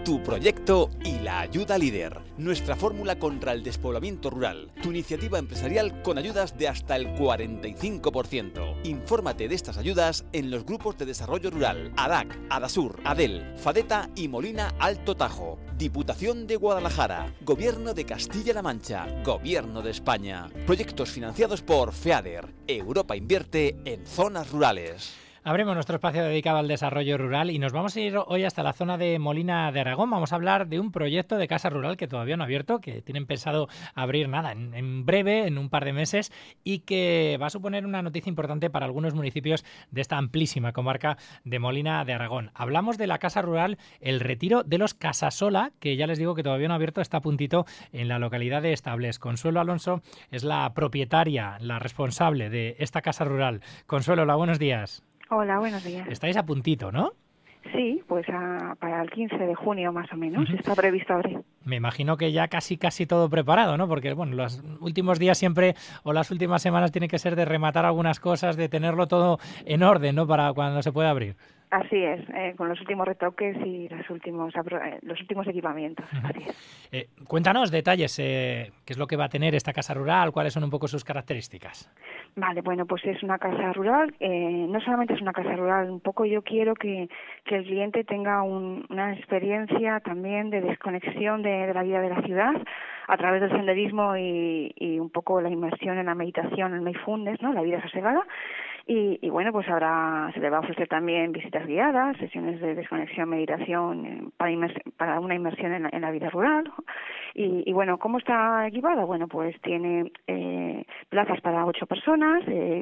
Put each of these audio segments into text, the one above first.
tu proyecto y la ayuda líder. Nuestra fórmula contra el despoblamiento rural. Tu iniciativa empresarial con ayudas de hasta el 45%. Infórmate de estas ayudas en los grupos de desarrollo rural ADAC, ADASUR, ADEL, FADETA y Molina Alto Tajo. Diputación de Guadalajara, Gobierno de Castilla-La Mancha, Gobierno de España. Proyectos financiados por FEADER. Europa invierte en zonas rurales. Abrimos nuestro espacio dedicado al desarrollo rural y nos vamos a ir hoy hasta la zona de Molina de Aragón. Vamos a hablar de un proyecto de casa rural que todavía no ha abierto, que tienen pensado abrir en breve, en un par de meses, y que va a suponer una noticia importante para algunos municipios de esta amplísima comarca de Molina de Aragón. Hablamos de la casa rural El Retiro de los Casasola, que ya les digo que todavía no ha abierto, está a puntito en la localidad de Estables. Consuelo Alonso es la propietaria, la responsable de esta casa rural. Consuelo, hola, buenos días. Hola, buenos días. Estáis a puntito, ¿no? Sí, pues para el 15 de junio más o menos está previsto abrir. Me imagino que ya casi todo preparado, ¿no? Porque, bueno, los últimos días siempre o las últimas semanas tienen que ser de rematar algunas cosas, de tenerlo todo en orden, ¿no? Para cuando se pueda abrir. Así es, con los últimos retoques y los últimos equipamientos. Así es. Cuéntanos detalles, qué es lo que va a tener esta casa rural, cuáles son un poco sus características. Vale, bueno, pues es una casa rural, no solamente es una casa rural, un poco yo quiero que el cliente tenga una experiencia también de desconexión de la vida de la ciudad a través del senderismo y un poco la inmersión en la meditación, el mindfulness, ¿no? La vida sosegada. Y bueno, pues se le va a ofrecer también visitas guiadas, sesiones de desconexión, meditación, para una inmersión en la vida rural. Y bueno, ¿cómo está equipada? Bueno, pues tiene plazas para 8 personas,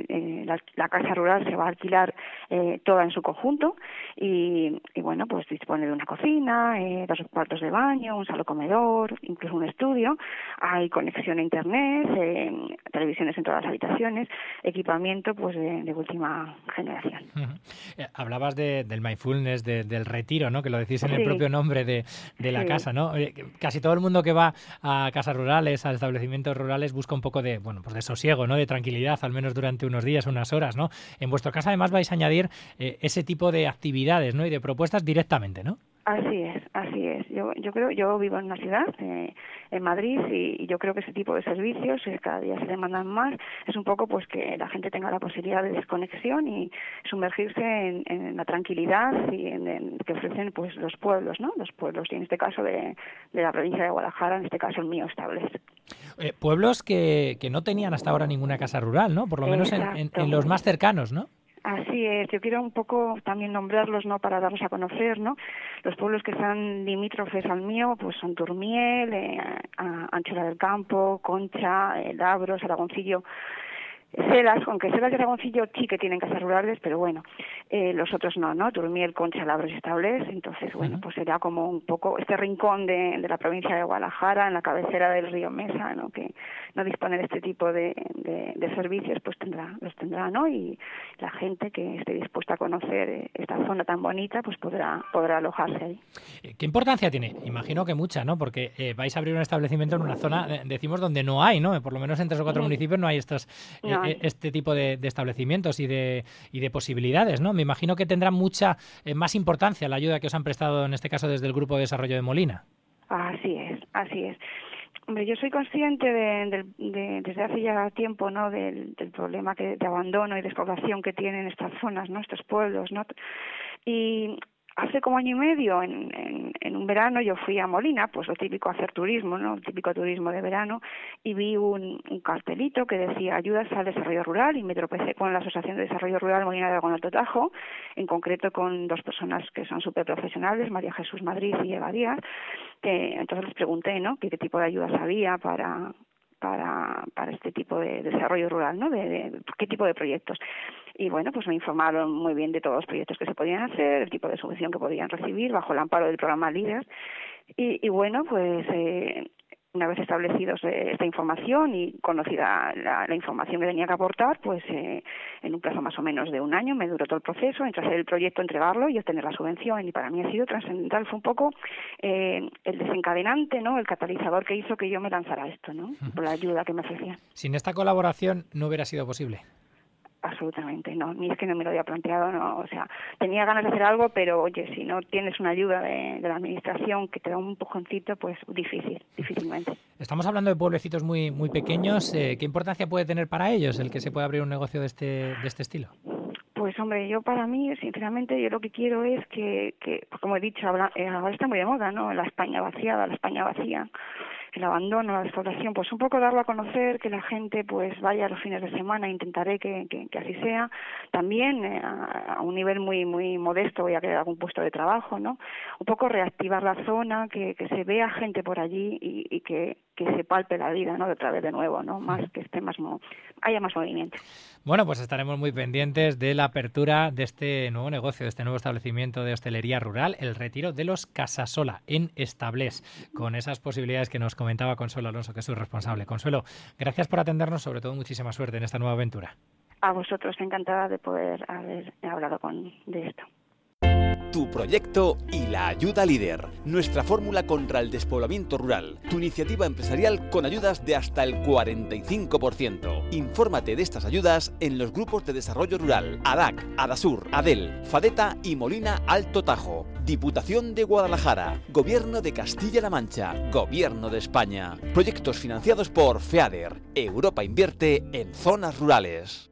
la casa rural se va a alquilar toda en su conjunto y bueno, pues dispone de una cocina, 2 cuartos de baño, un salón comedor, incluso un estudio, hay conexión a internet, televisiones en todas las habitaciones, equipamiento pues de última generación. Hablabas del mindfulness, del retiro, ¿no? Que lo decís en el propio nombre de la casa, ¿no? Casi todo el mundo que va a casas rurales, a establecimientos rurales, busca un poco de sosiego, ¿no? De tranquilidad, al menos durante unos días, unas horas, ¿no? En vuestro caso, además, vais a añadir ese tipo de actividades, ¿no? Y de propuestas directamente, ¿no? Así es. Yo vivo en una ciudad, en Madrid, y yo creo que ese tipo de servicios cada día se demandan más. Es un poco pues que la gente tenga la posibilidad de desconexión y sumergirse en la tranquilidad y que ofrecen pues los pueblos, ¿no? Los pueblos, y en este caso de la provincia de Guadalajara, en este caso el mío, Estables. Pueblos que no tenían hasta ahora ninguna casa rural, ¿no? Por lo menos en los más cercanos, ¿no? Así es, yo quiero un poco también nombrarlos, ¿no? Para darlos a conocer, ¿no? Los pueblos que están limítrofes al mío, pues son Turmiel, Anchura del Campo, Concha, Labros, Aragoncillo, Selas, aunque Selas y Aragoncillo sí que tienen casas rurales, pero bueno, los otros no, Turmiel, Concha, Labros y Estables. Entonces, bueno, pues será como un poco este rincón de la provincia de Guadalajara, en la cabecera del río Mesa, ¿no? Que no dispone de este tipo de servicios, pues los tendrá, ¿no? Y la gente que esté dispuesta a conocer esta zona tan bonita, pues podrá alojarse ahí. ¿Qué importancia tiene? Imagino que mucha, ¿no? Porque vais a abrir un establecimiento en una zona, decimos, donde no hay, ¿no? Por lo menos en 3 o 4 municipios no hay este tipo de establecimientos y de posibilidades, ¿no? Me imagino que tendrá mucha más importancia la ayuda que os han prestado, en este caso, desde el Grupo de Desarrollo de Molina. Así es. Hombre, yo soy consciente desde hace ya tiempo, ¿no? Del problema de abandono y despoblación que tienen estas zonas, ¿no? Estos pueblos, ¿no? Y hace como año y medio, en un verano, yo fui a Molina, pues lo típico, hacer turismo, ¿no? El típico turismo de verano, y vi un cartelito que decía ayudas al desarrollo rural, y me tropecé con la Asociación de Desarrollo Rural Molina de Aragón Alto Tajo, en concreto con 2 personas que son súper profesionales, María Jesús Madrid y Eva Díaz, que entonces les pregunté, ¿no? qué tipo de ayudas había para este tipo de desarrollo rural, ¿no? De qué tipo de proyectos. Y bueno, pues me informaron muy bien de todos los proyectos que se podían hacer, el tipo de subvención que podían recibir bajo el amparo del programa LEADER. Y bueno, pues una vez establecidos esta información y conocida la información que tenía que aportar, pues en un plazo más o menos de un año me duró todo el proceso, entre hacer el proyecto, entregarlo y obtener la subvención. Y para mí ha sido trascendental, fue un poco el desencadenante, ¿no? El catalizador que hizo que yo me lanzara a esto, ¿no? Por la ayuda que me ofrecían. Sin esta colaboración no hubiera sido posible. absolutamente, no, ni es que no me lo había planteado, no, o sea, tenía ganas de hacer algo, pero oye, si no tienes una ayuda de la administración que te da un empujoncito, pues difícilmente. Estamos hablando de pueblecitos muy pequeños. ¿Qué importancia puede tener para ellos el que se pueda abrir un negocio de este estilo? Pues hombre, yo para mí, sinceramente, yo lo que quiero es que pues como he dicho, ahora está muy de moda, ¿no? La España vaciada, la España vacía, el abandono, la despoblación, pues un poco darlo a conocer, que la gente pues vaya los fines de semana, intentaré que así sea. También a un nivel muy modesto voy a crear algún puesto de trabajo, ¿no? Un poco reactivar la zona, que se vea gente por allí y que se palpe la vida, ¿no? De otra vez de nuevo, ¿no? Más que esté haya más movimiento. Bueno, pues estaremos muy pendientes de la apertura de este nuevo negocio, de este nuevo establecimiento de hostelería rural, el Retiro de los Casasola, en Establés, con esas posibilidades que nos comentaba Consuelo Alonso, que es su responsable. Consuelo, gracias por atendernos, sobre todo muchísima suerte en esta nueva aventura. A vosotros, encantada de poder haber hablado de esto. Tu proyecto y la ayuda líder. Nuestra fórmula contra el despoblamiento rural. Tu iniciativa empresarial con ayudas de hasta el 45%. Infórmate de estas ayudas en los grupos de desarrollo rural ADAC, ADASUR, ADEL, FADETA y Molina Alto Tajo. Diputación de Guadalajara. Gobierno de Castilla-La Mancha. Gobierno de España. Proyectos financiados por FEADER. Europa invierte en zonas rurales.